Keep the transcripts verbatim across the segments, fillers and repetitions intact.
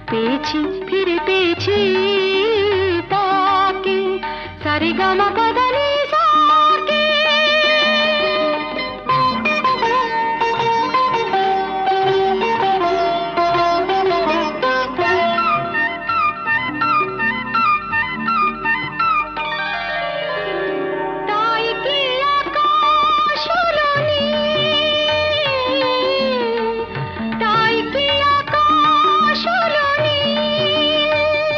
পেয়েছি, ফিরে পেয়েছি তাকে, সারেগামা পধা নি সা কে। তাই কি আকাশ হলো নীল, তাই কি আকাশ হলো নীল,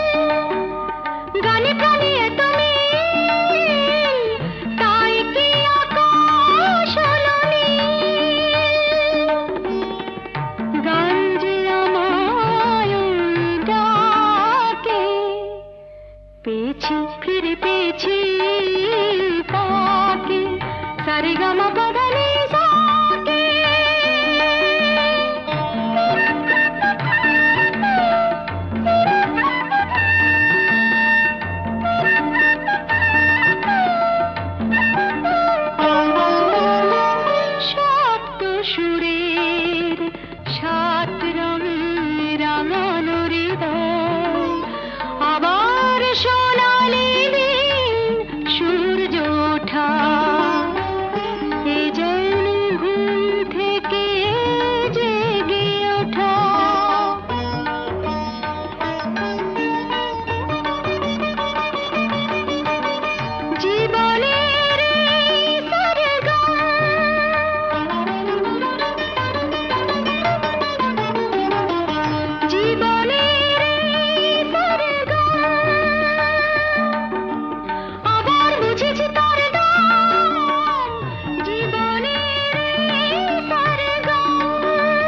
গানে প্রাণে এত মিল, তাই কি আকাশ হলো নীল। গান যে আমায় ডাকে, পেয়েছি, ফিরে পেয়েছি তাকে, সারেগামা পধা নি সা কে। সপ্ত সুরের সাত রঙে রাঙানো হৃদয়, আবার সোনালি দিন সূর্য ওঠা, এ যেন ঘুম থেকে জেগে ওঠা। জীবনের এই সরগম, জীবনের এই সরগম, আবার বুঝেছি তার দাম। জীবনের এই সরগম,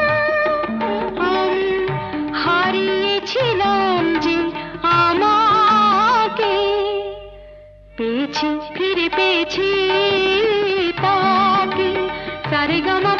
আমি হারিয়েছিলাম যে আমাকে, পেয়েছি, ফিরে পেয়েছি তাকে, সারেগামা